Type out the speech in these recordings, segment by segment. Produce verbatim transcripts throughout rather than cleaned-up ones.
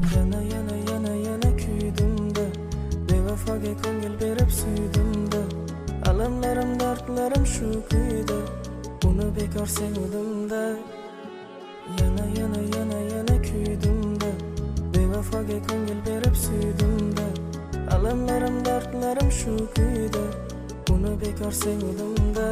Yana yana yana yana kuydimda, bevafoga ko'ngil berib suydimda. Alamlarim, dardlarim shu kuyda, uni bekor sevdimda. Yana yana yana yana kuydimda, bevafoga ko'ngil berib suydimda. Alamlarim, dardlarim shu kuyda, uni bekor sevdimda.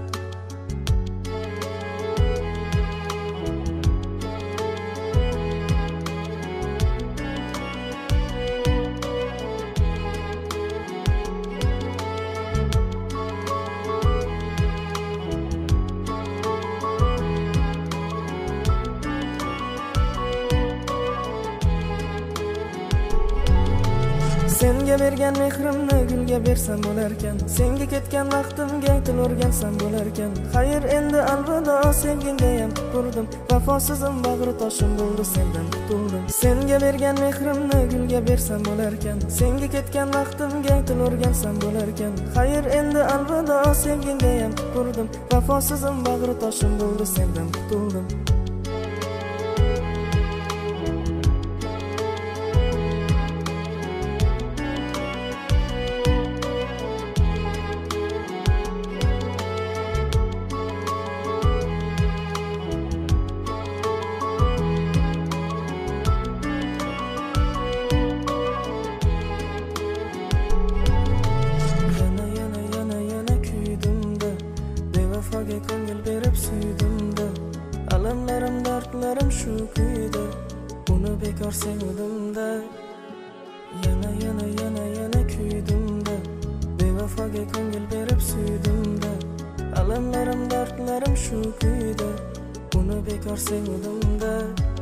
Senga bergan mehrimni gulga bersam bo'larkan, senga ketgan vaqtimga til o'rgansam bo'larkan. Xayr, endi alvido, sevgingga ham qurdim, vafosizim bag'ri toshim bo'ldi, sendan qutuldim. Senga bergan mehrimni gulga bersam bo'larkan, senga ketgan vaqtimga til o'rgansam bo'larkan. Xayr, endi alvido, sevgingga ham qurdim, vafosizim bag'ri toshim bo'ldi, sendan qutuldim. Bevafoga ko'ngil berib suydimda. Alamlarim, dardlarim shu kuyda, uni bekor sevdimda. Yana yana yana yana kuydimda, bevafoga ko'ngil berib suydimda. Alamlarim, dardlarim shu kuyda, uni bekor sevdimda.